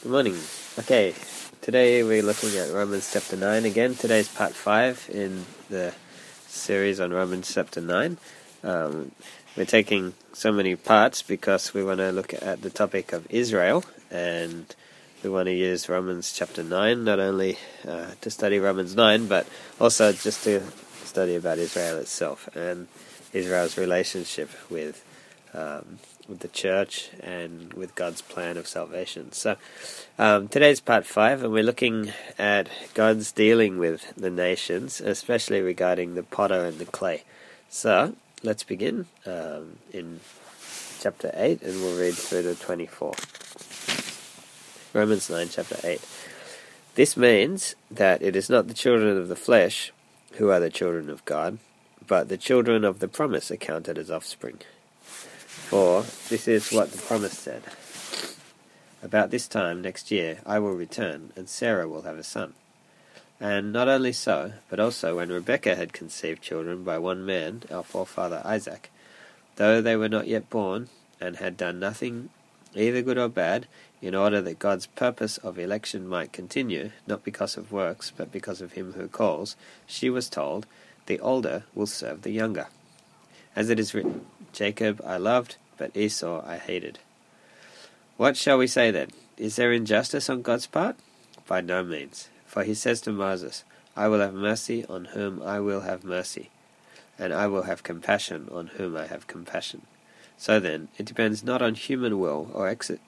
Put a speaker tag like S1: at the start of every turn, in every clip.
S1: Good morning. Okay, today we're looking at Romans chapter 9 again. Today's part 5 in the series on Romans chapter 9. We're taking so many parts because we want to look at the topic of Israel, and we want to use Romans chapter 9 not only to study Romans 9, but also just to study about Israel itself and Israel's relationship with the church and with God's plan of salvation. So today's part 5, and we're looking at God's dealing with the nations, especially regarding the potter and the clay. So let's begin in chapter 8, and we'll read through to 24. Romans 9, chapter 8. This means that it is not the children of the flesh who are the children of God, but the children of the promise are counted as offspring. For this is what the promise said: about this time next year I will return, and Sarah will have a son. And not only so, but also when Rebekah had conceived children by one man, our forefather Isaac, though they were not yet born, and had done nothing either good or bad, in order that God's purpose of election might continue, not because of works, but because of him who calls, she was told, the older will serve the younger. As it is written, Jacob I loved, but Esau I hated. What shall we say then? Is there injustice on God's part? By no means. For he says to Moses, I will have mercy on whom I will have mercy, and I will have compassion on whom I have compassion. So then, it depends not on human will or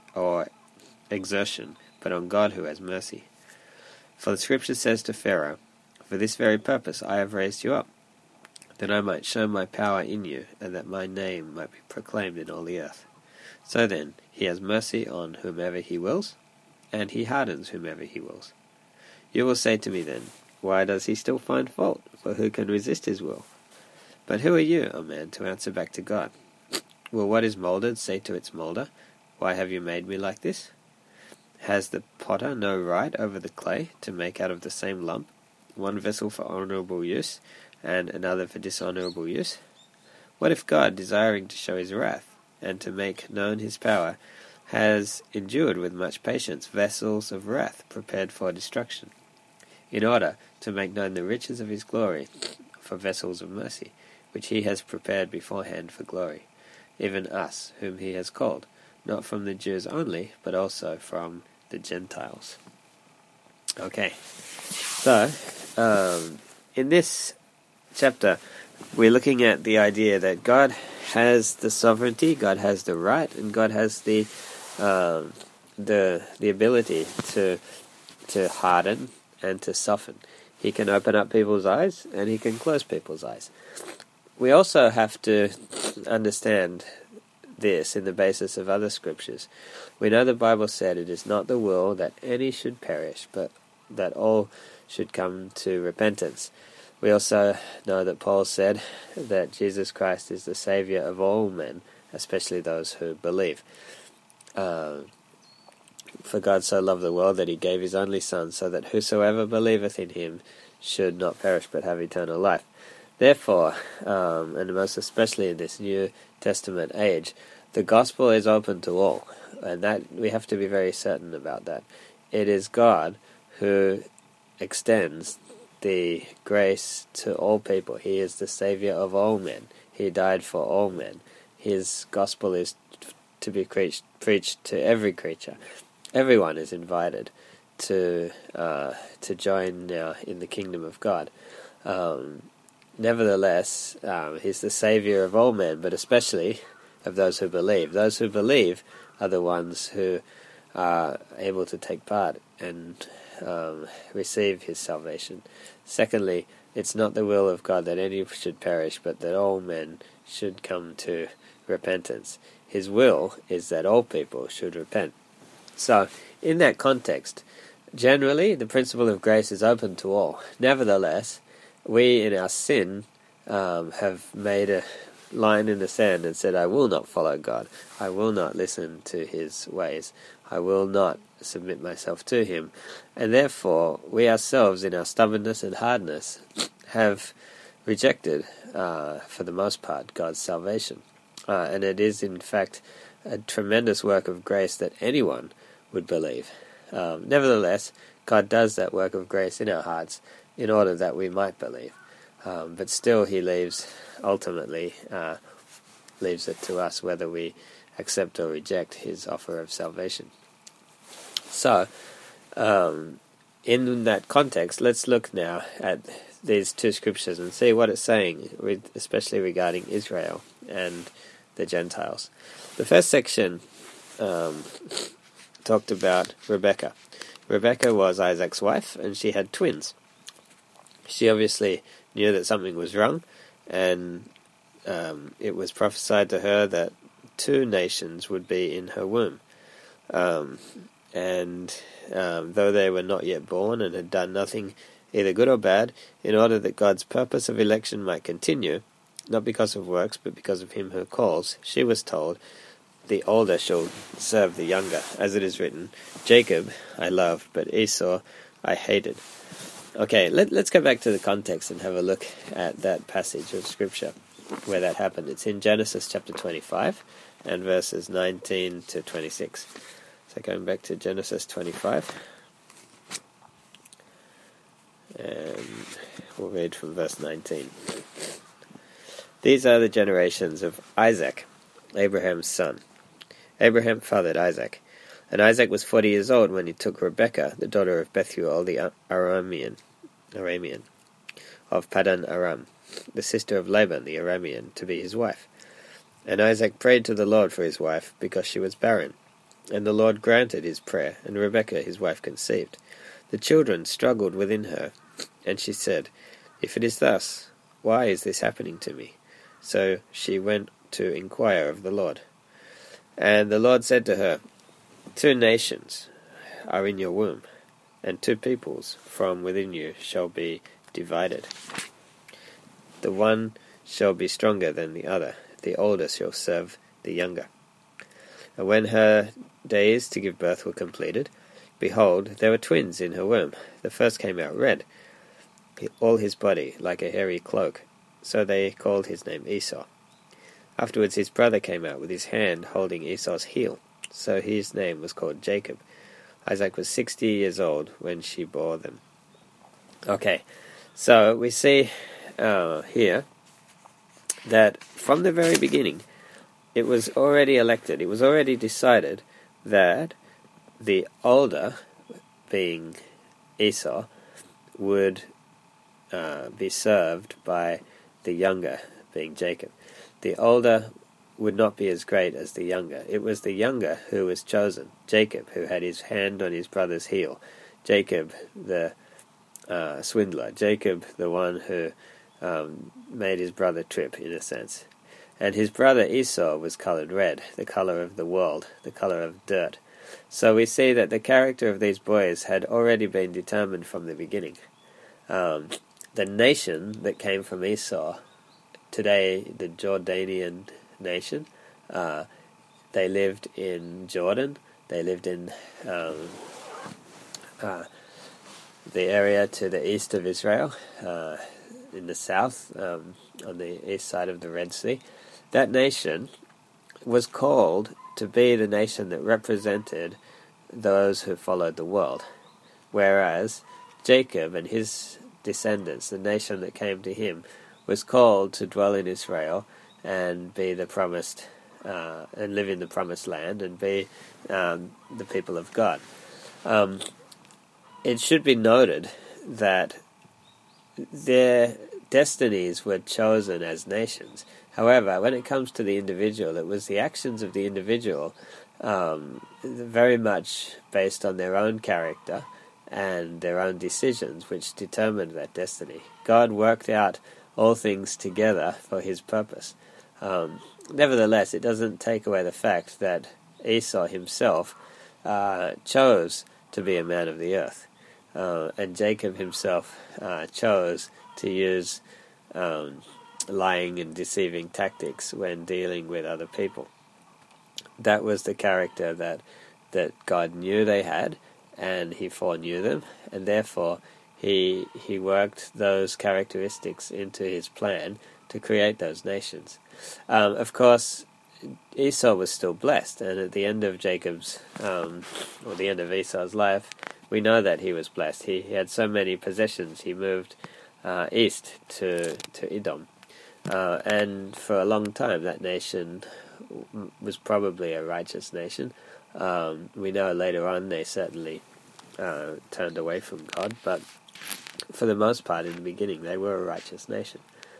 S1: exertion, but on God who has mercy. For the Scripture says to Pharaoh, for this very purpose I have raised you up, that I might show my power in you, and that my name might be proclaimed in all the earth. So then, he has mercy on whomever he wills, and he hardens whomever he wills. You will say to me then, why does he still find fault? For who can resist his will? But who are you, O man, to answer back to God? Will what is moulded say to its moulder, why have you made me like this? Has the potter no right over the clay to make out of the same lump one vessel for honourable use, and another for dishonourable use? What if God, desiring to show his wrath, and to make known his power, has endured with much patience vessels of wrath prepared for destruction, in order to make known the riches of his glory for vessels of mercy, which he has prepared beforehand for glory, even us, whom he has called, not from the Jews only, but also from the Gentiles. Okay, so in this chapter, we're looking at the idea that God has the sovereignty, God has the right, and God has the ability to harden and to soften. He can open up people's eyes, and he can close people's eyes. We also have to understand this in the basis of other scriptures. We know the Bible said it is not the will that any should perish, but that all should come to repentance. We also know that Paul said that Jesus Christ is the Saviour of all men, especially those who believe. For God so loved the world that he gave his only Son, so that whosoever believeth in him should not perish but have eternal life. Therefore, and most especially in this New Testament age, the gospel is open to all, and that we have to be very certain about that. It is God who extends the grace to all people. He is the Saviour of all men. He died for all men. His gospel is to be preached to every creature. Everyone is invited to join now in the kingdom of God. Nevertheless, he's the Saviour of all men, but especially of those who believe. Those who believe are the ones who are able to take part and receive his salvation. Secondly, it's not the will of God that any should perish, but that all men should come to repentance. His will is that all people should repent. So, in that context, generally the principle of grace is open to all. Nevertheless, we in our sin have made a line in the sand and said, I will not follow God. I will not listen to his ways. I will not submit myself to him. And therefore, we ourselves, in our stubbornness and hardness, have rejected, for the most part, God's salvation. And it is, in fact, a tremendous work of grace that anyone would believe. Nevertheless, God does that work of grace in our hearts in order that we might believe. But still he ultimately leaves it to us whether we accept or reject his offer of salvation. So, in that context, let's look now at these two scriptures and see what it's saying, especially regarding Israel and the Gentiles. The first section talked about Rebekah. Rebekah was Isaac's wife, and she had twins. She obviously knew that something was wrong, and it was prophesied to her that 2 nations would be in her womb. Though they were not yet born and had done nothing either good or bad, in order that God's purpose of election might continue, not because of works, but because of him who calls, she was told, the older shall serve the younger, as it is written, Jacob I loved, but Esau I hated. Okay, let's go back to the context and have a look at that passage of Scripture where that happened. It's in Genesis chapter 25 and verses 19 to 26. So going back to Genesis 25, and we'll read from verse 19. These are the generations of Isaac, Abraham's son. Abraham fathered Isaac, and Isaac was 40 years old when he took Rebekah, the daughter of Bethuel the Aramean, of Paddan Aram, the sister of Laban the Aramean, to be his wife. And Isaac prayed to the Lord for his wife, because she was barren. And the Lord granted his prayer, and Rebekah his wife conceived. The children struggled within her, and she said, If it is thus, why is this happening to me? So she went to inquire of the Lord. And the Lord said to her, 2 nations are in your womb, and 2 peoples from within you shall be divided. The one shall be stronger than the other, the older shall serve the younger. And when her days to give birth were completed, behold, there were twins in her womb. The first came out red, all his body like a hairy cloak. So they called his name Esau. Afterwards his brother came out with his hand holding Esau's heel. So his name was called Jacob. Isaac was 60 years old when she bore them. Okay, so we see here that from the very beginning, it was already elected, it was already decided that the older, being Esau, would be served by the younger, being Jacob. The older would not be as great as the younger. It was the younger who was chosen, Jacob, who had his hand on his brother's heel. Jacob, the swindler. Jacob, the one who made his brother trip, in a sense. And his brother Esau was colored red, the color of the world, the color of dirt. So we see that the character of these boys had already been determined from the beginning. The nation that came from Esau, today the Jordanian nation, they lived in Jordan, they lived in the area to the east of Israel, in the south, on the east side of the Red Sea. That nation was called to be the nation that represented those who followed the world, whereas Jacob and his descendants, the nation that came to him, was called to dwell in Israel and be the promised, and live in the promised land and be the people of God. It should be noted that their destinies were chosen as nations. However, when it comes to the individual, it was the actions of the individual, very much based on their own character and their own decisions, which determined that destiny. God worked out all things together for his purpose. Nevertheless, it doesn't take away the fact that Esau himself chose to be a man of the earth, and Jacob himself chose to use lying and deceiving tactics when dealing with other people. That was the character that God knew they had, and he foreknew them, and therefore he worked those characteristics into his plan to create those nations. Of course, Esau was still blessed, and at the end of Jacob's, or the end of Esau's life, we know that he was blessed. He had so many possessions, he moved east to Edom. And for a long time, that nation was probably a righteous nation. We know later on they certainly turned away from God, but for the most part, in the beginning, they were a righteous nation.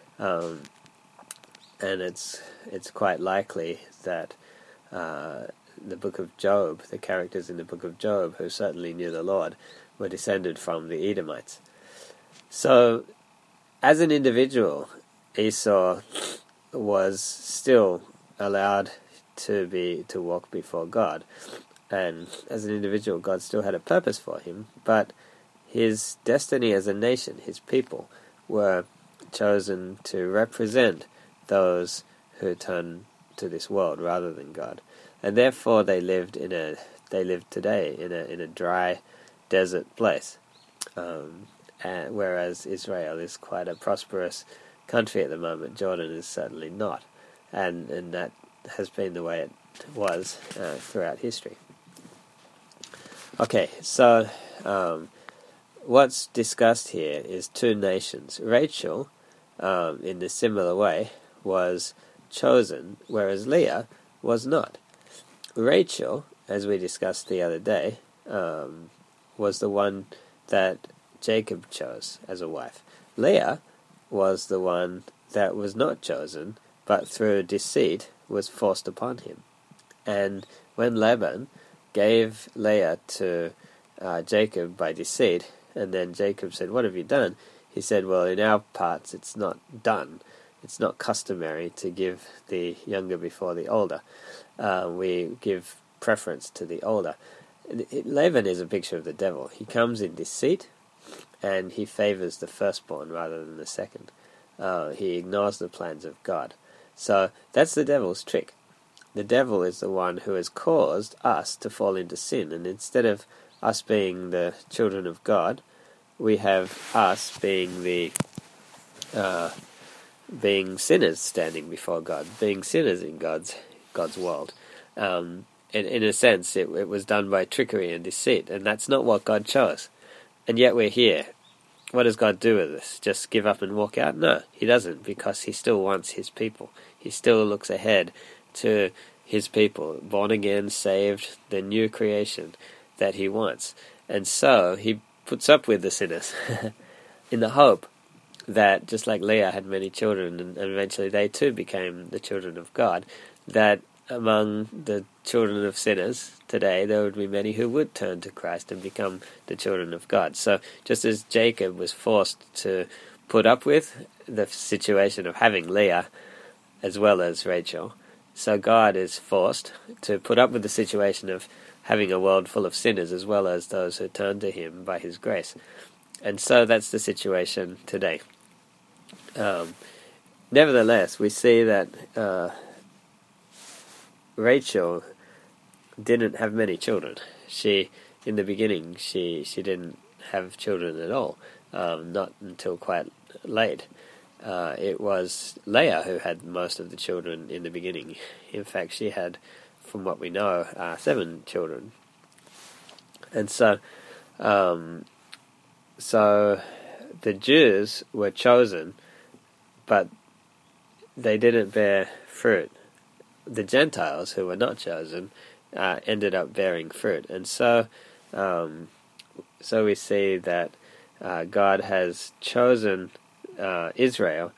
S1: And it's quite likely that the book of Job, the characters in the book of Job, who certainly knew the Lord, were descended from the Edomites. So, as an individual, Esau was still allowed to walk before God, and as an individual, God still had a purpose for him, but his destiny as a nation, his people, were chosen to represent those who turn to this world rather than God, and therefore they live today in a dry desert place, whereas Israel is quite a prosperous country at the moment. Jordan is certainly not, and that has been the way it was throughout history. Okay, so what's discussed here is two nations. Rachel, in a similar way, was chosen, whereas Leah was not. Rachel, as we discussed the other day, was the one that Jacob chose as a wife. Leah was the one that was not chosen, but through deceit was forced upon him. And when Laban gave Leah to Jacob by deceit, and then Jacob said, "What have you done?" He said, "Well, in our parts it's not done. It's not customary to give the younger before the older. We give preference to the older." Laban is a picture of the devil. He comes in deceit, and he favors the firstborn rather than the second. He ignores the plans of God. So that's the devil's trick. The devil is the one who has caused us to fall into sin, and instead of us being the children of God, we have us being being sinners standing before God, being sinners in God's world. In a sense, it was done by trickery and deceit, and that's not what God chose. And yet we're here. What does God do with us? Just give up and walk out? No, he doesn't, because he still wants his people. He still looks ahead to his people, born again, saved, the new creation that he wants. And so he puts up with the sinners in the hope that, just like Leah had many children, and eventually they too became the children of God, that among the children of sinners today there would be many who would turn to Christ and become the children of God. So just as Jacob was forced to put up with the situation of having Leah as well as Rachel, so God is forced to put up with the situation of having a world full of sinners as well as those who turn to him by his grace. And so that's the situation today. Nevertheless, we see that Rachel didn't have many children. In the beginning, she didn't have children at all, not until quite late. It was Leah who had most of the children in the beginning. In fact, she had, from what we know, 7 children. And so the Jews were chosen, but they didn't bear fruit. The Gentiles, who were not chosen, ended up bearing fruit. And so we see that God has chosen Israel,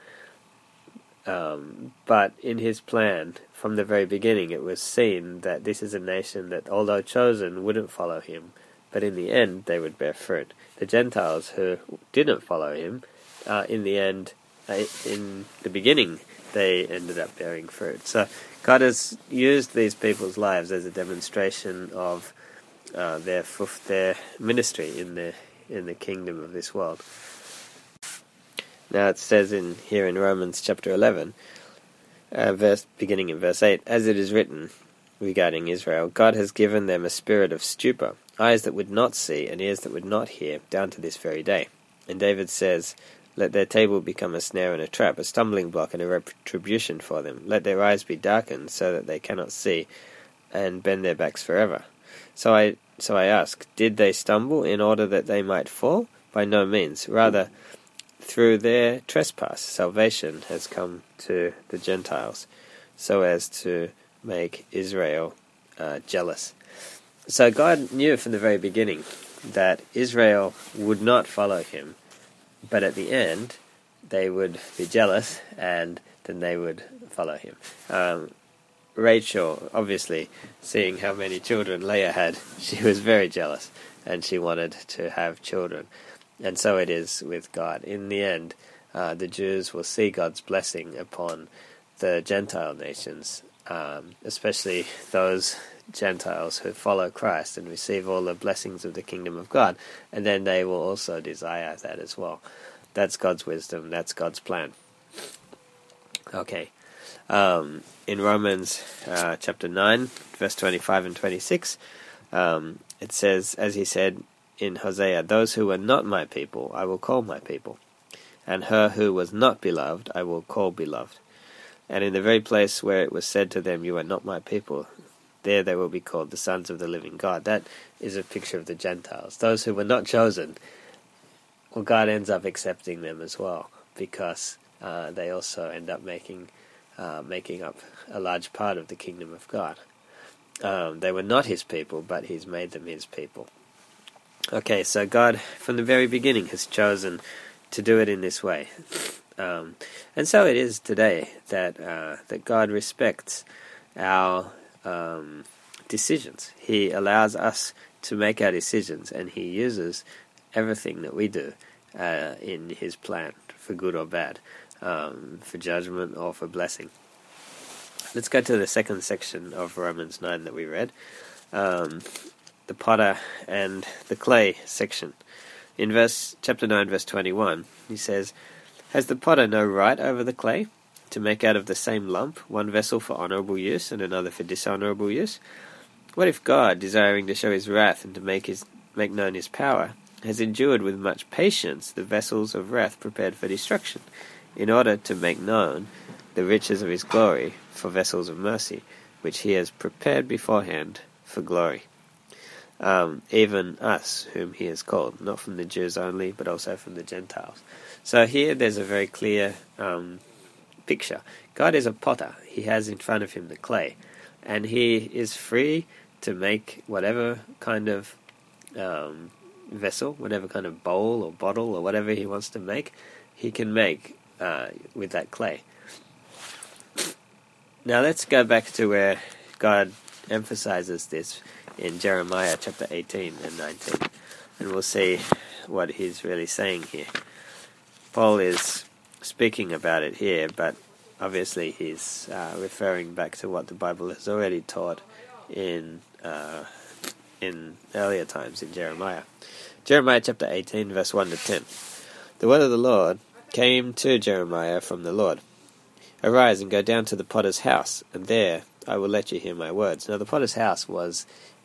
S1: but in his plan, from the very beginning, it was seen that this is a nation that, although chosen, wouldn't follow him, but in the end, they would bear fruit. The Gentiles, who didn't follow him, in the end, in the beginning, they ended up bearing fruit. So God has used these people's lives as a demonstration of their ministry in the kingdom of this world. Now it says here in Romans chapter 11, beginning in verse 8, "As it is written regarding Israel, God has given them a spirit of stupor, eyes that would not see and ears that would not hear, down to this very day." And David says, Let their table become a snare and a trap, a stumbling block and a retribution for them. Let their eyes be darkened, so that they cannot see, and bend their backs forever. So I ask, did they stumble in order that they might fall? By no means. Rather, through their trespass, salvation has come to the Gentiles, so as to make Israel jealous. So God knew from the very beginning that Israel would not follow him, but at the end they would be jealous, and then they would follow him. Rachel, obviously, seeing how many children Leah had, she was very jealous, and she wanted to have children. And so it is with God. In the end, the Jews will see God's blessing upon the Gentile nations, especially those Gentiles who follow Christ and receive all the blessings of the kingdom of God, and then they will also desire that as well. That's God's wisdom, that's God's plan. Okay. In Romans chapter 9, verse 25 and 26, it says, as he said in Hosea, "Those who were not my people I will call my people, and her who was not beloved I will call beloved. And in the very place where it was said to them, 'You are not my people,' there they will be called the sons of the living God." That is a picture of the Gentiles. Those who were not chosen, well, God ends up accepting them as well, because they also end up making up a large part of the kingdom of God. They were not his people, but he's made them his people. Okay, so God, from the very beginning, has chosen to do it in this way. And so it is today that God respects our decisions. He allows us to make our decisions, and he uses everything that we do in his plan, for good or bad, for judgment or for blessing. Let's go to the second section of Romans 9 that we read, the potter and the clay section. In chapter 9, verse 21, he says, "Has the potter no right over the clay, to make out of the same lump one vessel for honourable use and another for dishonourable use? What if God, desiring to show his wrath and to make known his power, has endured with much patience the vessels of wrath prepared for destruction, in order to make known the riches of his glory for vessels of mercy, which he has prepared beforehand for glory? Even us, whom he has called, not from the Jews only, but also from the Gentiles." So here there's a very clear picture. God is a potter. He has in front of him the clay, and he is free to make whatever kind of vessel, whatever kind of bowl or bottle or whatever he wants to make, he can make with that clay. Now let's go back to where God emphasizes this in Jeremiah chapter 18 and 19, and we'll see what he's really saying here. Paul is speaking about it here, but obviously he's referring back to what the Bible has already taught in earlier times in Jeremiah. Jeremiah chapter 18, verse 1 to 10. "The word of the Lord came to Jeremiah from the Lord. Arise and go down to the potter's house, and there I will let you hear my words." Now the potter's house was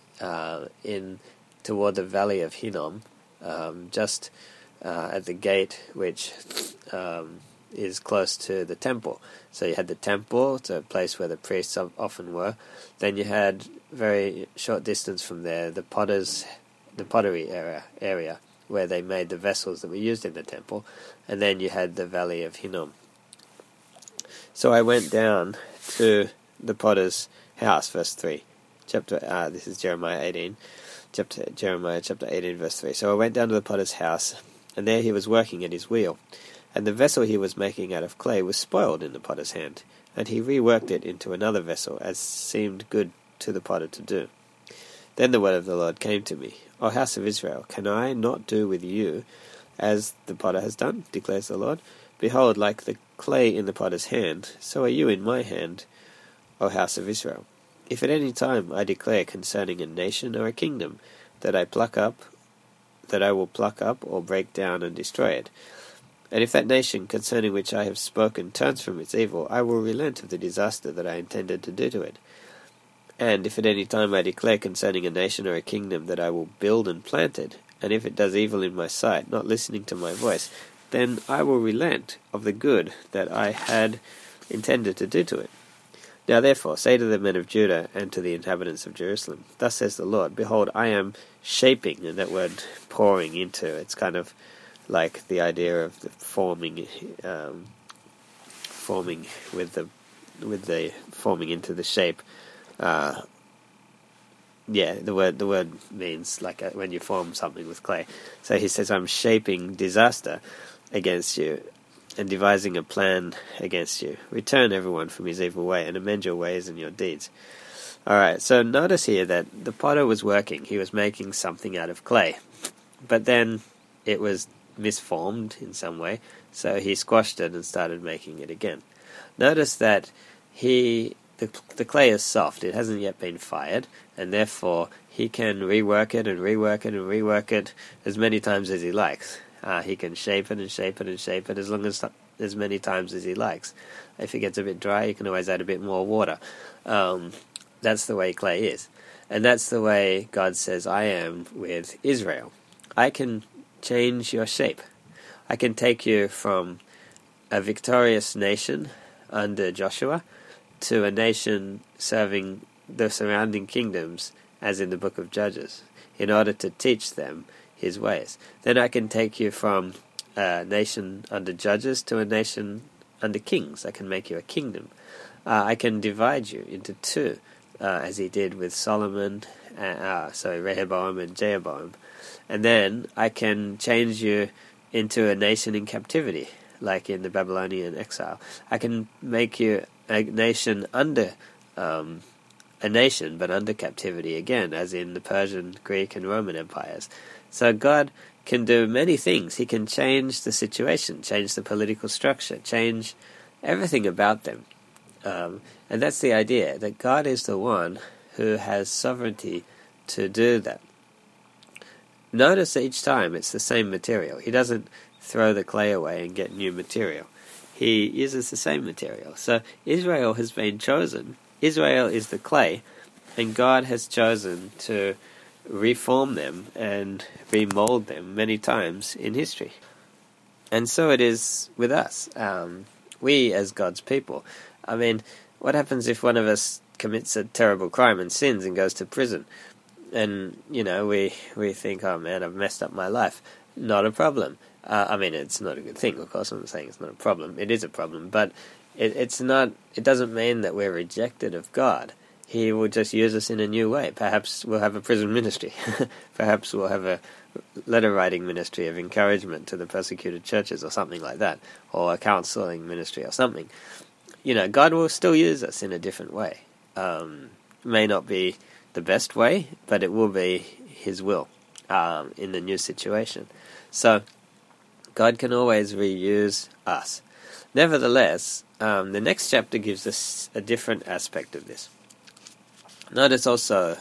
S1: toward the valley of Hinnom, just at the gate which is close to the temple. So you had the temple, it's a place where the priests often were. Then you had, very short distance from there, the pottery area where they made the vessels that were used in the temple. And then you had the valley of Hinnom. "So I went down to the potter's house," verse 3. This is Jeremiah 18. Jeremiah chapter 18, verse 3. "So I went down to the potter's house, and there he was working at his wheel. And the vessel he was making out of clay was spoiled in the potter's hand, and he reworked it into another vessel, as seemed good to the potter to do. Then the word of the Lord came to me, O house of Israel, can I not do with you as the potter has done, declares the Lord? Behold, like the clay in the potter's hand, so are you in my hand, O house of Israel. If at any time I declare concerning a nation or a kingdom that I will pluck up or break down and destroy it, and if that nation concerning which I have spoken turns from its evil, I will relent of the disaster that I intended to do to it. And if at any time I declare concerning a nation or a kingdom that I will build and plant it, and if it does evil in my sight, not listening to my voice, then I will relent of the good that I had intended to do to it. Now therefore say to the men of Judah and to the inhabitants of Jerusalem, Thus says the Lord, Behold, I am shaping, and that word pouring into, it's kind of like the idea of the forming forming into the shape. The word means like when you form something with clay. So he says, I'm shaping disaster against you and devising a plan against you. Return everyone from his evil way and amend your ways and your deeds. Alright, so notice here that the potter was working. He was making something out of clay. But then it was misformed in some way, so he squashed it and started making it again. Notice that the clay is soft. It hasn't yet been fired, and therefore he can rework it and rework it and rework it as many times as he likes. He can shape it and shape it and shape it as many times as he likes. If it gets a bit dry, you can always add a bit more water. That's the way clay is. And that's the way God says I am with Israel. I can change your shape. I can take you from a victorious nation under Joshua to a nation serving the surrounding kingdoms, as in the book of Judges, in order to teach them his ways. Then I can take you from a nation under judges to a nation under kings. I can make you a kingdom. I can divide you into two, as he did with Rehoboam and Jeroboam. And then I can change you into a nation in captivity, like in the Babylonian exile. I can make you a nation under a nation, but under captivity again, as in the Persian, Greek, and Roman empires. So God can do many things. He can change the situation, change the political structure, change everything about them. And that's the idea, that God is the one who has sovereignty to do that. Notice each time it's the same material. He doesn't throw the clay away and get new material. He uses the same material. So Israel has been chosen. Israel is the clay, and God has chosen to reform them and remold them many times in history. And so it is with us, we as God's people. I mean, what happens if one of us commits a terrible crime and sins and goes to prison? And, we think, oh man, I've messed up my life. Not a problem. I mean, it's not a good thing, of course. I'm not saying it's not a problem. It is a problem, but it's not. It doesn't mean that we're rejected of God. He will just use us in a new way. Perhaps we'll have a prison ministry. Perhaps we'll have a letter-writing ministry of encouragement to the persecuted churches or something like that, or a counseling ministry or something. God will still use us in a different way. May not be the best way, but it will be his will in the new situation. So God can always reuse us. Nevertheless, the next chapter gives us a different aspect of this. Notice also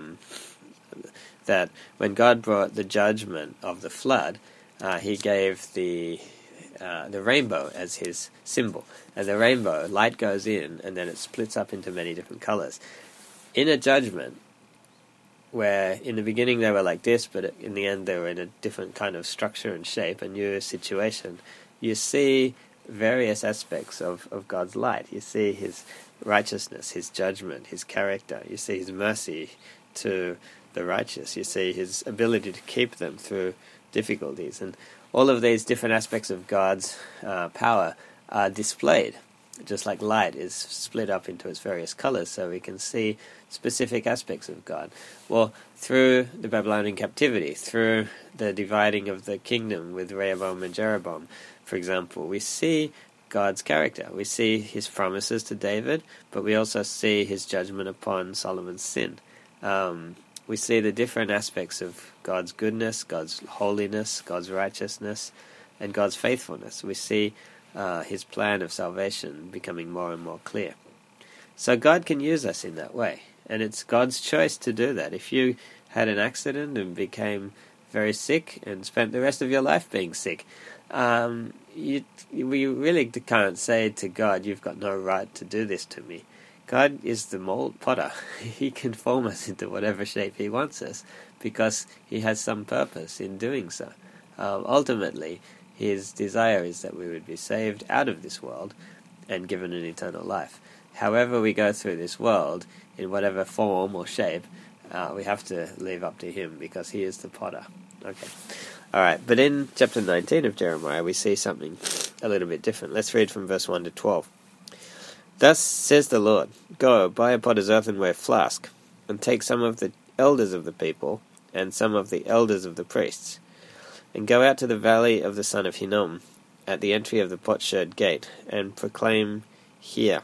S1: that when God brought the judgment of the flood, he gave the rainbow as his symbol. And the rainbow, light goes in, and then it splits up into many different colors. In a judgment, where in the beginning they were like this, but in the end they were in a different kind of structure and shape, a new situation, you see various aspects of God's light. You see his righteousness, his judgment, his character. You see his mercy to the righteous. You see his ability to keep them through difficulties. And all of these different aspects of God's power are displayed, just like light is split up into its various colors, so we can see specific aspects of God. Well, through the Babylonian captivity, through the dividing of the kingdom with Rehoboam and Jeroboam, for example, we see God's character. We see his promises to David, but we also see his judgment upon Solomon's sin. We see the different aspects of God's goodness, God's holiness, God's righteousness, and God's faithfulness. We see his plan of salvation becoming more and more clear. So God can use us in that way, and it's God's choice to do that. If you had an accident and became very sick and spent the rest of your life being sick, we really can't say to God, you've got no right to do this to me. God is the mold potter. He can form us into whatever shape he wants us, because he has some purpose in doing so. Ultimately, His desire is that we would be saved out of this world and given an eternal life. However we go through this world, in whatever form or shape, we have to leave up to Him, because He is the potter. Okay. Alright, but in chapter 19 of Jeremiah, we see something a little bit different. Let's read from verse 1 to 12. Thus says the Lord, Go, buy a potter's earthenware flask, and take some of the elders of the people, and some of the elders of the priests, and go out to the valley of the son of Hinnom, at the entry of the potsherd gate, and proclaim there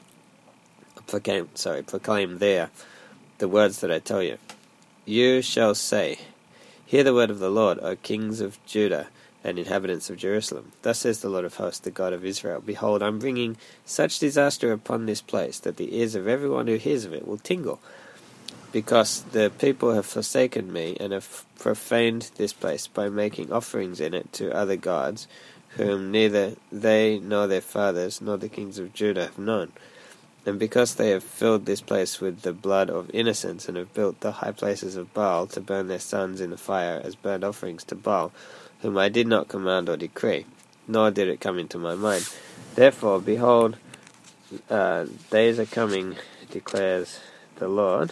S1: the words that I tell you. You shall say, Hear the word of the Lord, O kings of Judah and inhabitants of Jerusalem. Thus says the Lord of hosts, the God of Israel, Behold, I am bringing such disaster upon this place, that the ears of everyone who hears of it will tingle, because the people have forsaken me, and have profaned this place by making offerings in it to other gods, whom neither they nor their fathers nor the kings of Judah have known. And because they have filled this place with the blood of innocents, and have built the high places of Baal to burn their sons in the fire as burnt offerings to Baal, whom I did not command or decree, nor did it come into my mind. Therefore, behold, days are coming, declares the Lord,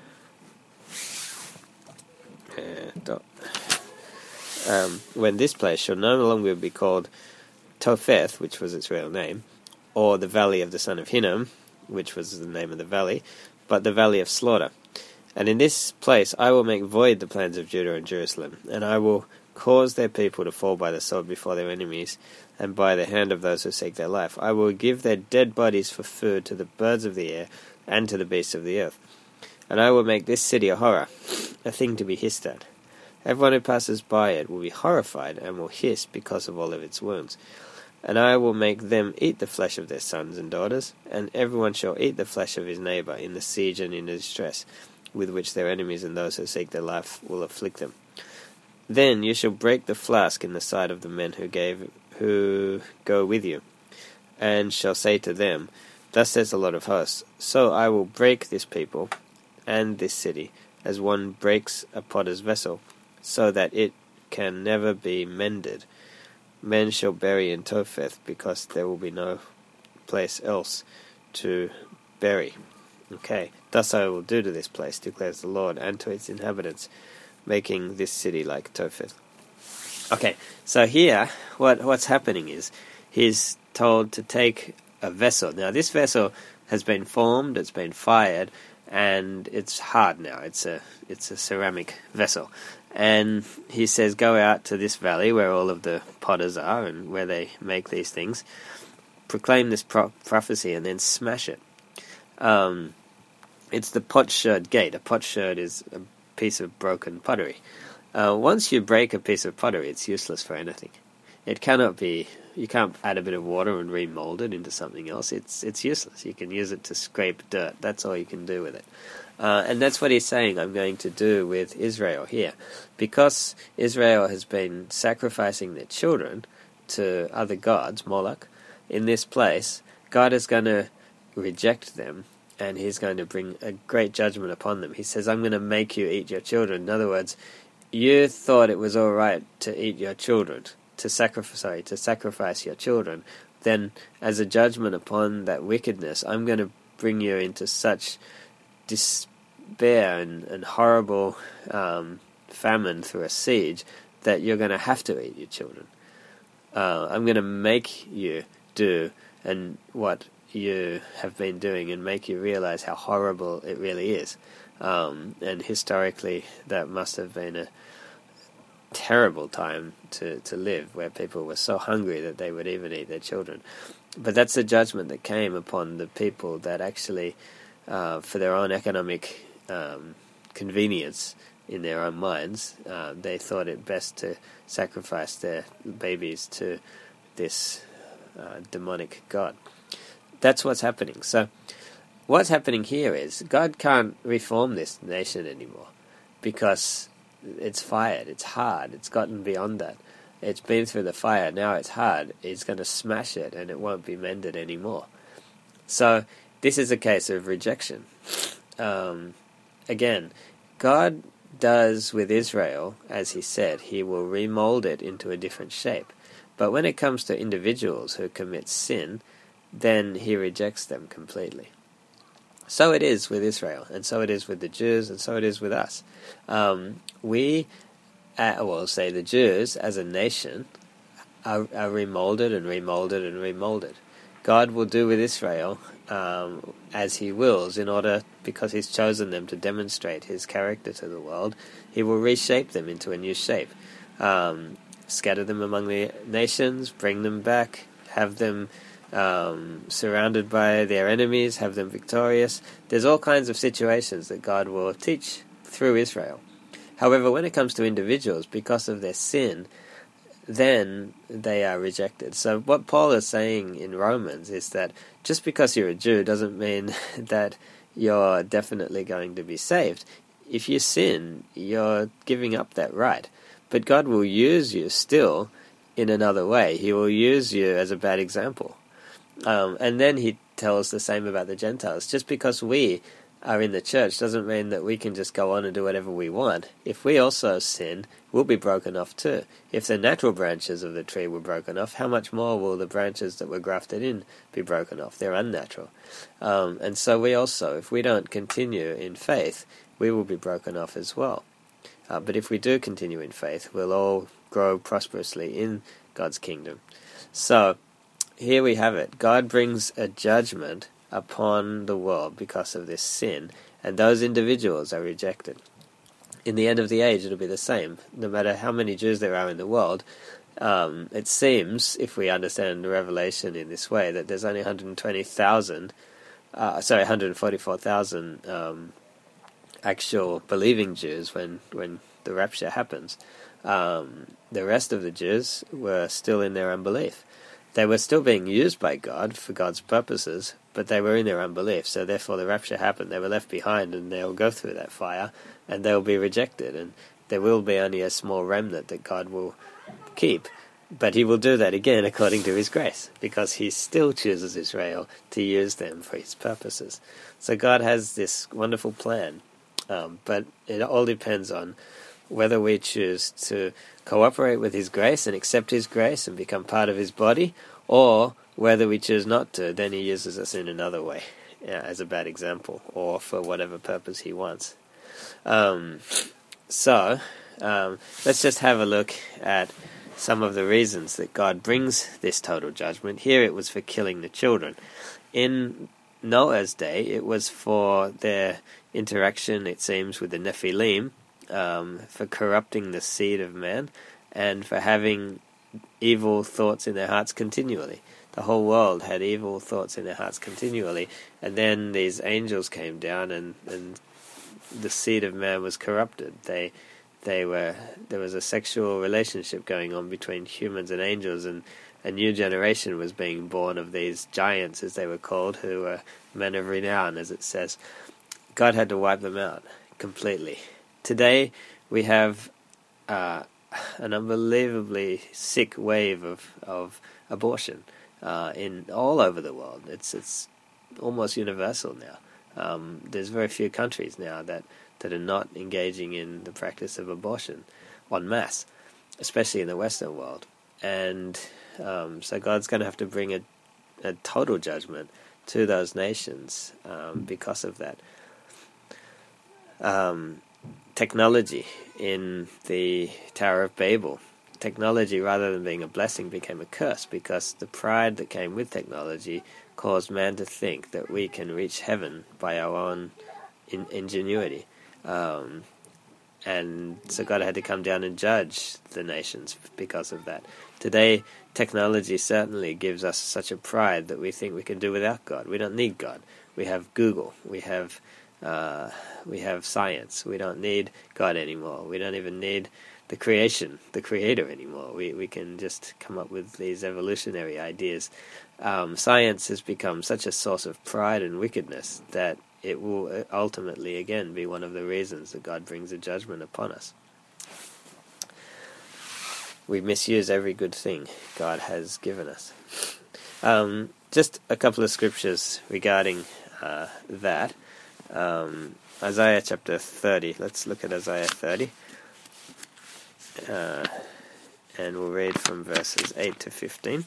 S1: when this place shall no longer be called Topheth, which was its real name, or the valley of the son of Hinnom, which was the name of the valley, but the valley of slaughter. And in this place I will make void the plans of Judah and Jerusalem, and I will cause their people to fall by the sword before their enemies, and by the hand of those who seek their life. I will give their dead bodies for food to the birds of the air, and to the beasts of the earth. And I will make this city a horror, a thing to be hissed at. Everyone who passes by it will be horrified, and will hiss because of all of its wounds. And I will make them eat the flesh of their sons and daughters, and everyone shall eat the flesh of his neighbour in the siege and in the distress, with which their enemies and those who seek their life will afflict them. Then you shall break the flask in the sight of the men who go with you, and shall say to them, Thus says the Lord of hosts, So I will break this people and this city, as one breaks a potter's vessel, so that it can never be mended. Men shall bury in Topheth, because there will be no place else to bury. Okay, thus I will do to this place, declares the Lord, and to its inhabitants, making this city like Topheth. Okay, so here, what's happening is, he's told to take a vessel. Now, this vessel has been formed, it's been fired, and it's hard now. It's a ceramic vessel. And he says, go out to this valley where all of the potters are and where they make these things, proclaim this prophecy, and then smash it. It's the potsherd gate. A potsherd is a piece of broken pottery. Once you break a piece of pottery, it's useless for anything. It cannot be. You can't add a bit of water and remold it into something else. It's useless. You can use it to scrape dirt. That's all you can do with it. And that's what he's saying I'm going to do with Israel here. Because Israel has been sacrificing their children to other gods, Moloch, in this place, God is going to reject them, and he's going to bring a great judgment upon them. He says, I'm going to make you eat your children. In other words, you thought it was all right to eat your children, to sacrifice your children. Then, as a judgment upon that wickedness, I'm going to bring you into such despair and horrible famine through a siege that you're going to have to eat your children. I'm going to make you do and what you have been doing, and make you realize how horrible it really is. And historically, that must have been a terrible time to live, where people were so hungry that they would even eat their children. But that's the judgment that came upon the people that actually, for their own economic convenience in their own minds, they thought it best to sacrifice their babies to this demonic god. That's what's happening. So what's happening here is God can't reform this nation anymore, because it's fired, it's hard, it's gotten beyond that. It's been through the fire, now it's hard. He's going to smash it, and it won't be mended anymore. So this is a case of rejection. Again, God does with Israel, as he said, he will remold it into a different shape. But when it comes to individuals who commit sin, then he rejects them completely. So it is with Israel, and so it is with the Jews, and so it is with us. Say the Jews as a nation are remolded and remolded and remolded. God will do with Israel as he wills, because he's chosen them to demonstrate his character to the world. He will reshape them into a new shape, scatter them among the nations, bring them back, have them surrounded by their enemies, have them victorious. There's all kinds of situations that God will teach through Israel. However, when it comes to individuals, because of their sin, then they are rejected. So what Paul is saying in Romans is that just because you're a Jew doesn't mean that you're definitely going to be saved. If you sin, you're giving up that right. But God will use you still in another way. He will use you as a bad example. And then he tells the same about the Gentiles. Just because we are in the church doesn't mean that we can just go on and do whatever we want. If we also sin, we'll be broken off too. If the natural branches of the tree were broken off, how much more will the branches that were grafted in be broken off? They're unnatural. And so we also, if we don't continue in faith, we will be broken off as well. But if we do continue in faith, we'll all grow prosperously in God's kingdom. So here we have it. God brings a judgment upon the world because of this sin, and those individuals are rejected. In the end of the age, it'll be the same. No matter how many Jews there are in the world, it seems, if we understand the Revelation in this way, that there's only 144,000 actual believing Jews when the rapture happens. The rest of the Jews were still in their unbelief. They were still being used by God for God's purposes, but they were in their unbelief. So therefore the rapture happened. They were left behind, and they'll go through that fire, and they'll be rejected. And there will be only a small remnant that God will keep. But he will do that again according to his grace, because he still chooses Israel to use them for his purposes. So God has this wonderful plan, but it all depends on whether we choose to cooperate with his grace and accept his grace and become part of his body, or whether we choose not to. Then he uses us in another way, as a bad example, or for whatever purpose he wants. Let's just have a look at some of the reasons that God brings this total judgment. Here it was for killing the children. In Noah's day, it was for their interaction, it seems, with the Nephilim, for corrupting the seed of man, and for having evil thoughts in their hearts continually. The whole world had evil thoughts in their hearts continually, and then these angels came down, and the seed of man was corrupted. There was a sexual relationship going on between humans and angels, and a new generation was being born of these giants, as they were called, who were men of renown, as it says. God had to wipe them out completely. Today we have an unbelievably sick wave of abortion in all over the world. It's almost universal now. There's very few countries now that are not engaging in the practice of abortion en masse, especially in the Western world. And so God's going to have to bring a total judgment to those nations because of that. Technology in the Tower of Babel. Technology, rather than being a blessing, became a curse, because the pride that came with technology caused man to think that we can reach heaven by our own ingenuity. And so God had to come down and judge the nations because of that. Today, technology certainly gives us such a pride that we think we can do without God. We don't need God. We have Google. We have science. We don't need God anymore. We don't even need the creator anymore. We can just come up with these evolutionary ideas. Science has become such a source of pride and wickedness that it will ultimately, again, be one of the reasons that God brings a judgment upon us. We misuse every good thing God has given us. Just a couple of scriptures regarding that. Isaiah chapter 30. Let's look at Isaiah 30. and we'll read from verses 8 to 15.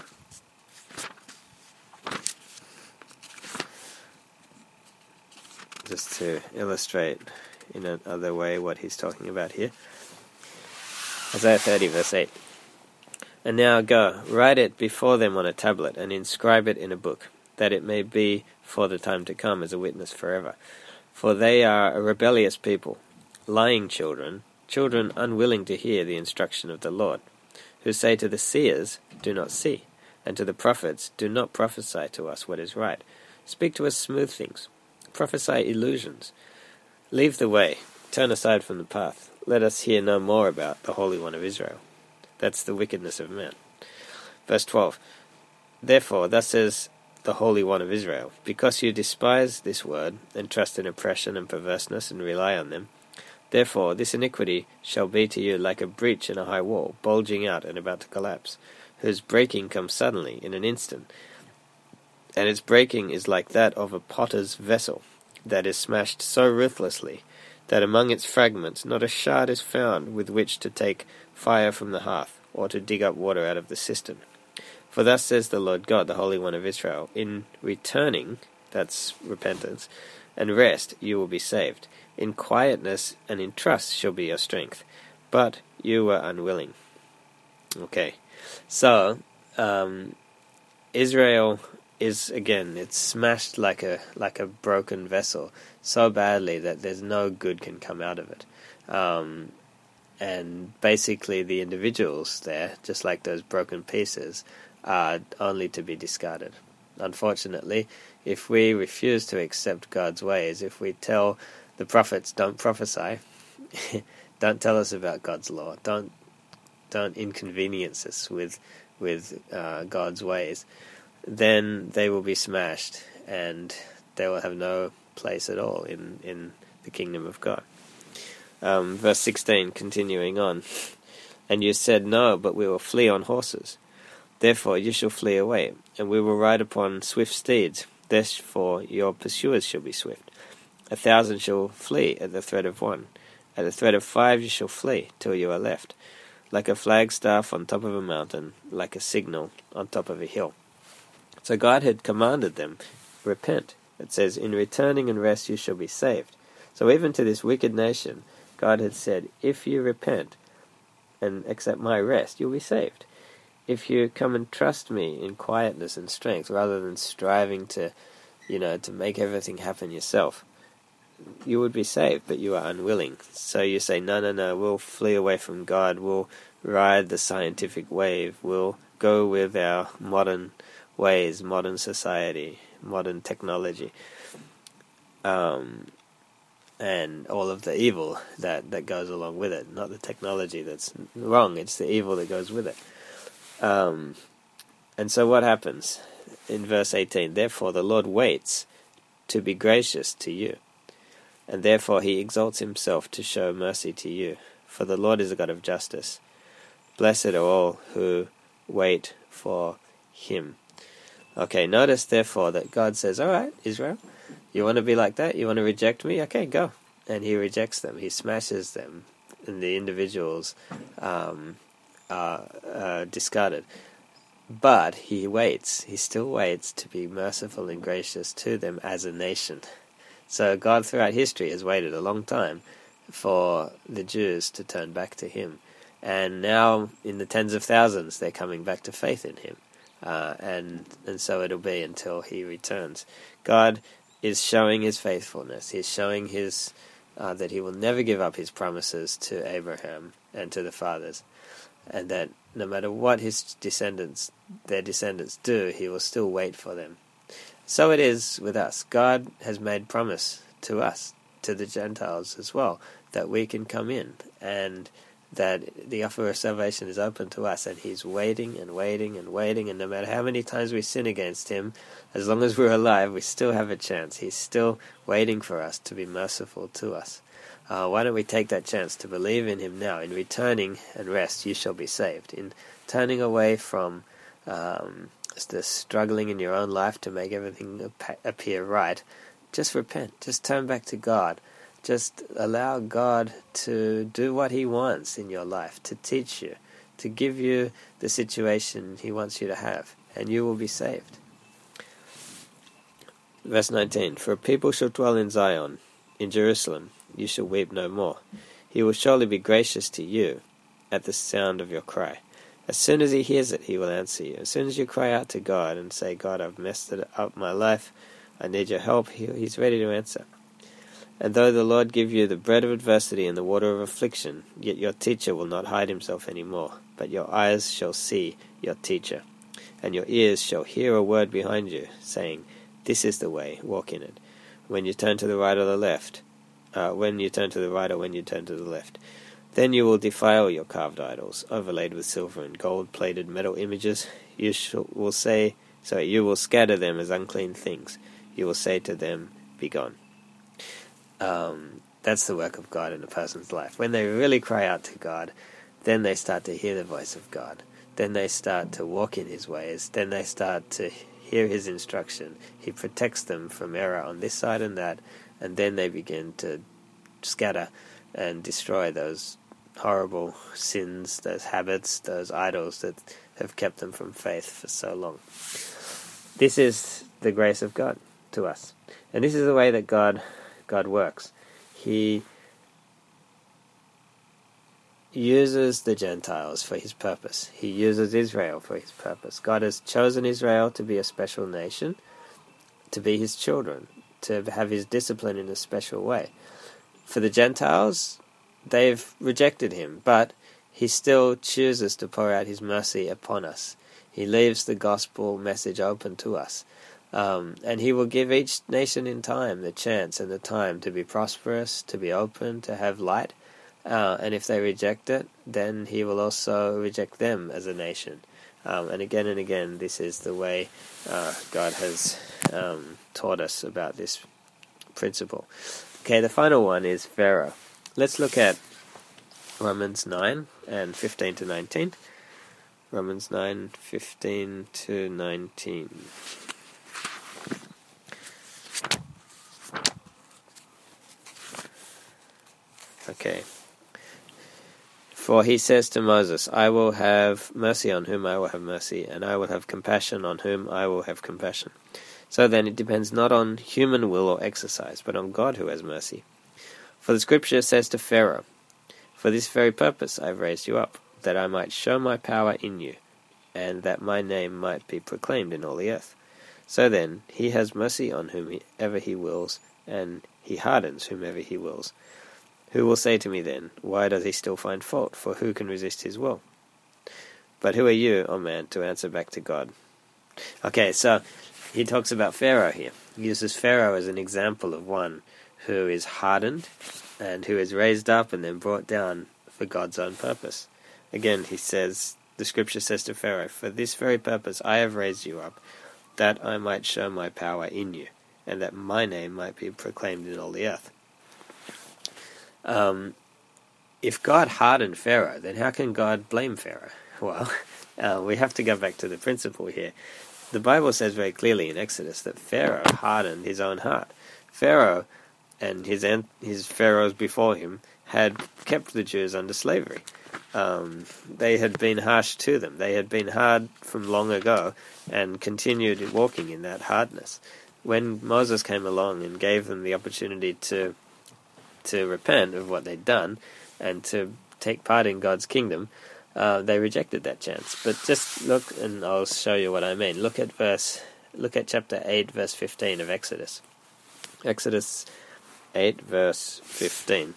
S1: Just to illustrate in another way what he's talking about here. Isaiah 30 verse 8. And now go, write it before them on a tablet, and inscribe it in a book, that it may be for the time to come as a witness forever. For they are a rebellious people, lying children, children unwilling to hear the instruction of the Lord, who say to the seers, do not see, and to the prophets, do not prophesy to us what is right. Speak to us smooth things, prophesy illusions. Leave the way, turn aside from the path. Let us hear no more about the Holy One of Israel. That's the wickedness of man. Verse 12. Therefore, thus says the Holy One of Israel, because you despise this word, and trust in oppression and perverseness, and rely on them, therefore this iniquity shall be to you like a breach in a high wall, bulging out and about to collapse, whose breaking comes suddenly, in an instant. And its breaking is like that of a potter's vessel, that is smashed so ruthlessly, that among its fragments not a shard is found with which to take fire from the hearth, or to dig up water out of the cistern. For thus says the Lord God, the Holy One of Israel, in returning, that's repentance, and rest you will be saved. In quietness and in trust shall be your strength. But you were unwilling. Okay, so Israel is, again, it's smashed like a broken vessel so badly that there's no good can come out of it. And basically the individuals there, just like those broken pieces, are only to be discarded. Unfortunately, if we refuse to accept God's ways, if we tell the prophets don't prophesy, don't tell us about God's law, don't inconvenience us with God's ways, then they will be smashed and they will have no place at all in the kingdom of God. Verse 16, continuing on. And you said, no, but we will flee on horses. Therefore you shall flee away, and we will ride upon swift steeds. Therefore your pursuers shall be swift. 1,000 shall flee at the threat of one. At the threat of 5 you shall flee, till you are left. Like a flagstaff on top of a mountain, like a signal on top of a hill. So God had commanded them, repent. It says, in returning and rest you shall be saved. So even to this wicked nation, God had said, if you repent and accept my rest, you'll be saved. If you come and trust me in quietness and strength, rather than striving to make everything happen yourself, you would be saved, but you are unwilling. So you say, no, we'll flee away from God, we'll ride the scientific wave, we'll go with our modern ways, modern society, modern technology, and all of the evil that goes along with it. Not the technology that's wrong, it's the evil that goes with it. And so what happens? In verse 18, therefore the Lord waits to be gracious to you, and therefore he exalts himself to show mercy to you. For the Lord is a God of justice. Blessed are all who wait for him. Okay, notice therefore that God says, all right, Israel, you want to be like that? You want to reject me? Okay, go. And he rejects them. He smashes them. And the individuals are discarded. But he waits. He still waits to be merciful and gracious to them as a nation. So God throughout history has waited a long time for the Jews to turn back to him. And now in the tens of thousands they're coming back to faith in him. And so it'll be until he returns. God is showing his faithfulness. He's showing his that he will never give up his promises to Abraham and to the fathers, and that no matter what their descendants do, he will still wait for them. So it is with us. God has made promise to us, to the Gentiles as well, that we can come in, and that the offer of salvation is open to us, and he's waiting and waiting and waiting, and no matter how many times we sin against him, as long as we're alive, we still have a chance. He's still waiting for us to be merciful to us. Why don't we take that chance to believe in him now? In returning and rest, you shall be saved. In turning away from the struggling in your own life to make everything appear right, just repent. Just turn back to God. Just allow God to do what he wants in your life, to teach you, to give you the situation he wants you to have, and you will be saved. Verse 19, For a people shall dwell in Zion, in Jerusalem, you shall weep no more. He will surely be gracious to you at the sound of your cry. As soon as he hears it, he will answer you. As soon as you cry out to God and say, God, I've messed it up my life, I need your help, he's ready to answer. And though the Lord give you the bread of adversity and the water of affliction, yet your teacher will not hide himself any more, but your eyes shall see your teacher, and your ears shall hear a word behind you, saying, This is the way, walk in it. When you turn to the right or the left, when you turn to the right or when you turn to the left. Then you will defile your carved idols, overlaid with silver and gold-plated metal images. You will scatter them as unclean things. You will say to them, Be gone. That's the work of God in a person's life. When they really cry out to God, then they start to hear the voice of God. Then they start to walk in his ways. Then they start to hear his instruction. He protects them from error on this side and that, and then they begin to scatter and destroy those horrible sins, those habits, those idols that have kept them from faith for so long. This is the grace of God to us. And this is the way that God works. He uses the Gentiles for his purpose. He uses Israel for his purpose. God has chosen Israel to be a special nation, to be his children, to have his discipline in a special way. For the Gentiles, they've rejected him, but he still chooses to pour out his mercy upon us. He leaves the gospel message open to us. And he will give each nation in time the chance and the time to be prosperous, to be open, to have light. And if they reject it, then he will also reject them as a nation. And again, this is the way God has taught us about this principle. Okay, the final one is Pharaoh. Let's look at Romans 9 and 15 to 19. Romans 9, 15 to 19. Okay. For he says to Moses, I will have mercy on whom I will have mercy, and I will have compassion on whom I will have compassion. So then it depends not on human will or exercise, but on God who has mercy. For the scripture says to Pharaoh, For this very purpose I have raised you up, that I might show my power in you, and that my name might be proclaimed in all the earth. So then he has mercy on whomever he wills, and he hardens whomever he wills. Who will say to me then, Why does he still find fault? For who can resist his will? But who are you, O man, to answer back to God? Okay, so he talks about Pharaoh here. He uses Pharaoh as an example of one who is hardened and who is raised up and then brought down for God's own purpose. Again, he says, the scripture says to Pharaoh, For this very purpose I have raised you up, that I might show my power in you, and that my name might be proclaimed in all the earth. If God hardened Pharaoh, then how can God blame Pharaoh? Well, we have to go back to the principle here. The Bible says very clearly in Exodus that Pharaoh hardened his own heart. Pharaoh and his pharaohs before him had kept the Jews under slavery. They had been harsh to them. They had been hard from long ago and continued walking in that hardness. When Moses came along and gave them the opportunity to repent of what they'd done and to take part in God's kingdom, they rejected that chance. But just look, and I'll show you what I mean. Look at chapter 8, verse 15 of Exodus. Exodus 8, verse 15.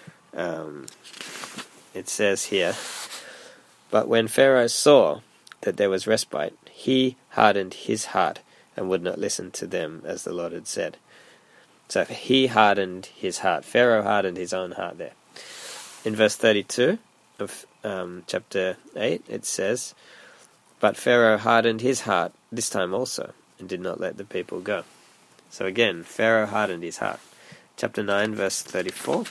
S1: It says here, But when Pharaoh saw that there was respite, he hardened his heart and would not listen to them as the Lord had said. So he hardened his heart. Pharaoh hardened his own heart there. In verse 32 of chapter 8, it says, But Pharaoh hardened his heart this time also, and did not let the people go. So again, Pharaoh hardened his heart. Chapter 9, verse 34.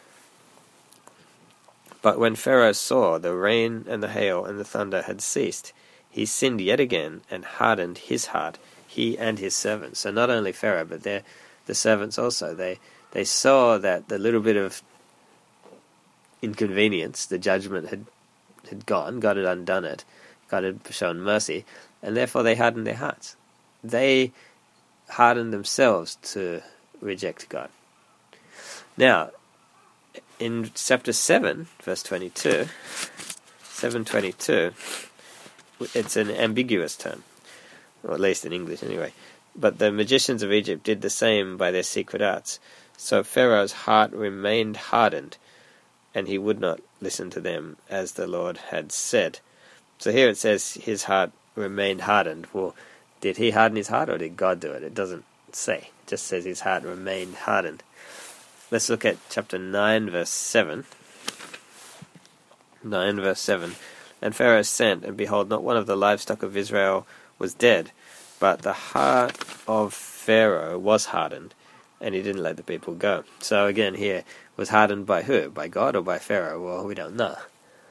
S1: But when Pharaoh saw the rain and the hail and the thunder had ceased, he sinned yet again and hardened his heart, he and his servants. So not only Pharaoh, but the servants also. They saw that the little bit of inconvenience, the judgment had had gone. God had undone it. God had shown mercy, and therefore they hardened their hearts. They hardened themselves to reject God. Now, in chapter 7, verse 22, 7:22, it's an ambiguous term, or at least in English anyway. But the magicians of Egypt did the same by their secret arts. So Pharaoh's heart remained hardened, and he would not listen to them, as the Lord had said. So here it says his heart remained hardened. Well, did he harden his heart, or did God do it? It doesn't say. It just says his heart remained hardened. Let's look at chapter 9, verse 7. 9, verse 7. And Pharaoh sent, and behold, not one of the livestock of Israel was dead, but the heart of Pharaoh was hardened, and he didn't let the people go. So again here, was hardened by who? By God or by Pharaoh? Well, we don't know.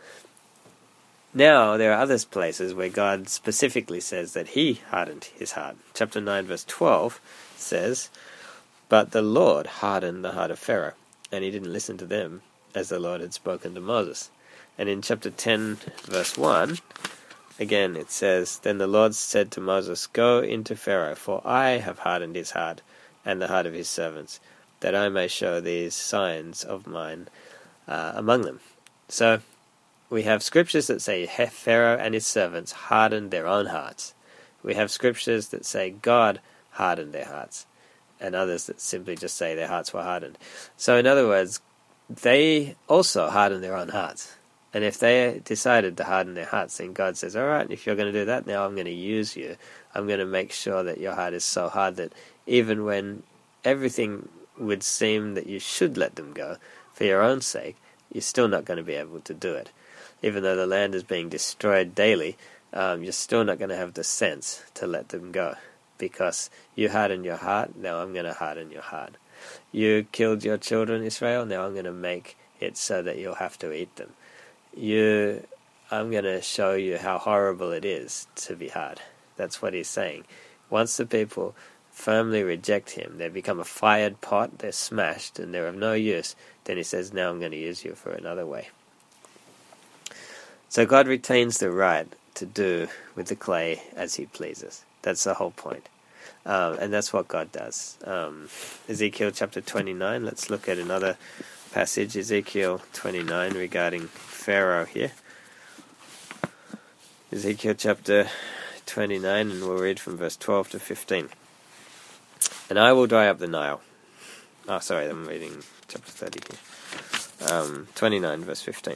S1: Now, there are other places where God specifically says that he hardened his heart. Chapter 9, verse 12 says, but the Lord hardened the heart of Pharaoh, and he didn't listen to them, as the Lord had spoken to Moses. And in chapter 10, verse 1, again it says, then the Lord said to Moses, go into Pharaoh, for I have hardened his heart, and the heart of his servants, that I may show these signs of mine among them. So, we have scriptures that say Pharaoh and his servants hardened their own hearts. We have scriptures that say God hardened their hearts, and others that simply just say their hearts were hardened. So in other words, they also hardened their own hearts. And if they decided to harden their hearts, then God says, all right, if you're going to do that, now I'm going to use you. I'm going to make sure that your heart is so hard that even when everything would seem that you should let them go for your own sake, you're still not going to be able to do it. Even though the land is being destroyed daily, you're still not going to have the sense to let them go. Because you hardened your heart, now I'm going to harden your heart. You killed your children, Israel, now I'm going to make it so that you'll have to eat them. I'm going to show you how horrible it is to be hard. That's what he's saying. Once the people firmly reject him, they become a fired pot, they're smashed, and they're of no use, then he says, now I'm going to use you for another way. So God retains the right to do with the clay as he pleases. That's the whole point. And that's what God does. Ezekiel chapter 29, let's look at another passage, Ezekiel 29, regarding Pharaoh here. Ezekiel chapter 29, and we'll read from verse 12 to 15. And I will dry up the Nile. Oh, sorry, I'm reading chapter 30 here. 29, verse 15.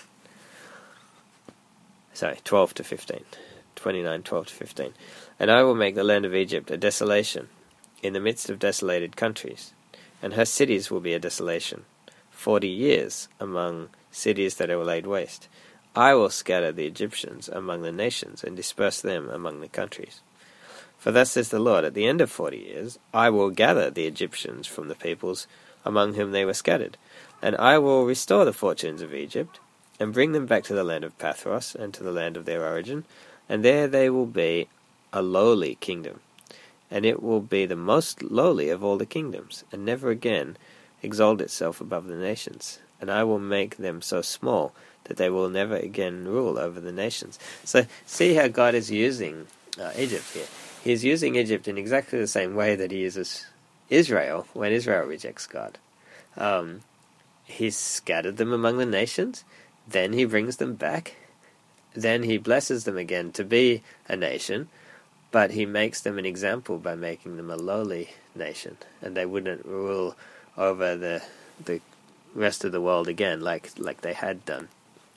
S1: Sorry, 12 to 15. 29, 12 to 15. And I will make the land of Egypt a desolation, in the midst of desolated countries, and her cities will be a desolation, 40 years among cities that are laid waste. I will scatter the Egyptians among the nations, and disperse them among the countries. For thus says the Lord, at the end of 40 years, I will gather the Egyptians from the peoples among whom they were scattered, and I will restore the fortunes of Egypt, and bring them back to the land of Pathros, and to the land of their origin, and there they will be a lowly kingdom, and it will be the most lowly of all the kingdoms, and never again exalt itself above the nations. And I will make them so small that they will never again rule over the nations. So see how God is using Egypt here. He's using Egypt in exactly the same way that he uses Israel when Israel rejects God. He's scattered them among the nations, then he brings them back, then he blesses them again to be a nation, but he makes them an example by making them a lowly nation, and they wouldn't rule over the rest of the world again like they had done.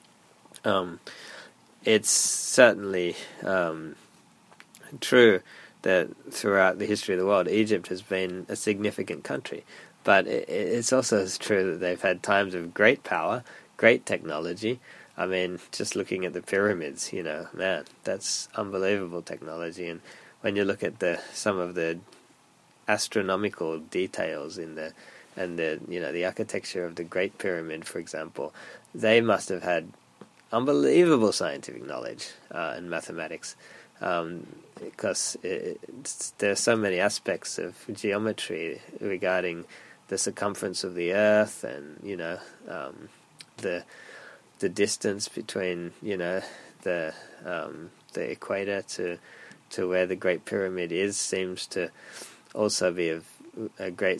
S1: It's certainly true that throughout the history of the world, Egypt has been a significant country, but it's also true that they've had times of great power, great technology. I mean, just looking at the pyramids, man, that's unbelievable technology. And when you look at some of the astronomical details in the architecture of the Great Pyramid, for example, they must have had unbelievable scientific knowledge and mathematics, because there are so many aspects of geometry regarding the circumference of the Earth, and the the distance between, the equator to where the Great Pyramid is seems to also be of a great,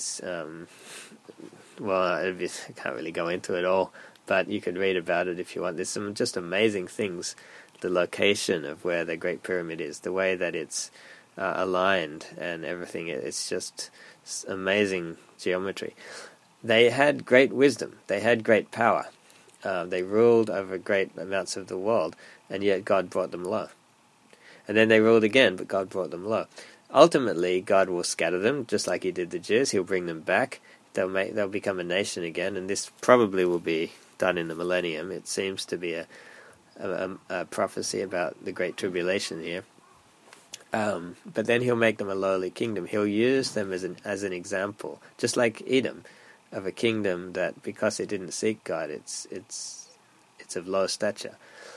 S1: I can't really go into it all, but you can read about it if you want. There's some just amazing things. The location of where the Great Pyramid is, the way that it's aligned and everything, it's just amazing geometry. They had great wisdom. They had great power. They ruled over great amounts of the world, and yet God brought them low. And then they ruled again, but God brought them low. Ultimately, God will scatter them, just like he did the Jews. He'll bring them back. They'll become a nation again, and this probably will be done in the millennium. It seems to be a prophecy about the Great Tribulation here. But then he'll make them a lowly kingdom. He'll use them as an example, just like Edom, of a kingdom that, because it didn't seek God, it's of low stature.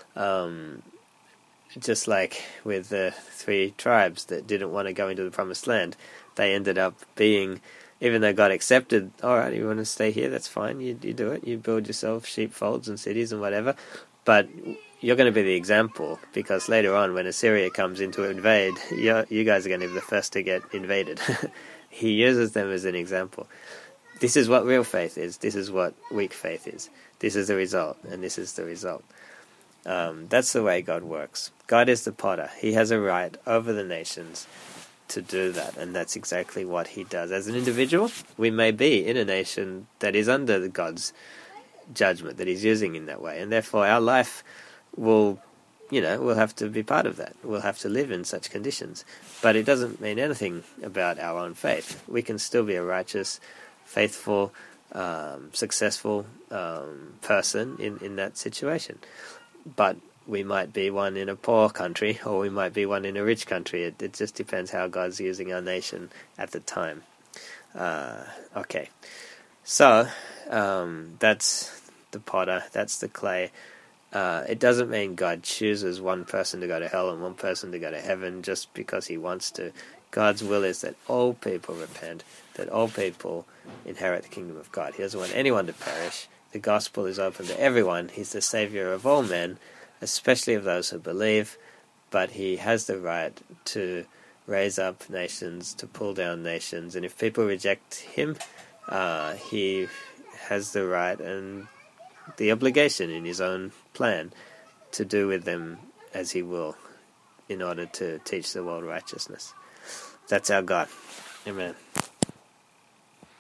S1: Just like with the 3 tribes that didn't want to go into the promised land, they ended up being, even though God accepted, all right, you want to stay here, that's fine, you do it, you build yourself sheepfolds and cities and whatever, but you're going to be the example, because later on when Assyria comes in to invade, you guys are going to be the first to get invaded. He uses them as an example. This is what real faith is, this is what weak faith is, this is the result, and this is the result. That's the way God works. God is the potter. He has a right over the nations to do that, and that's exactly what he does. As an individual, we may be in a nation that is under God's judgment that he's using in that way, and therefore our life we'll have to be part of that. We'll have to live in such conditions. But it doesn't mean anything about our own faith. We can still be a righteous, faithful, successful person in that situation. But we might be one in a poor country, or we might be one in a rich country. It just depends how God's using our nation at the time. Okay. So, that's the potter, that's the clay. It doesn't mean God chooses one person to go to hell and one person to go to heaven just because he wants to. God's will is that all people repent, that all people inherit the kingdom of God. He doesn't want anyone to perish. The gospel is open to everyone. He's the Savior of all men, especially of those who believe, but he has the right to raise up nations, to pull down nations, and if people reject him, he has the right and the obligation in his own plan to do with them as he will in order to teach the world righteousness. That's our God. Amen.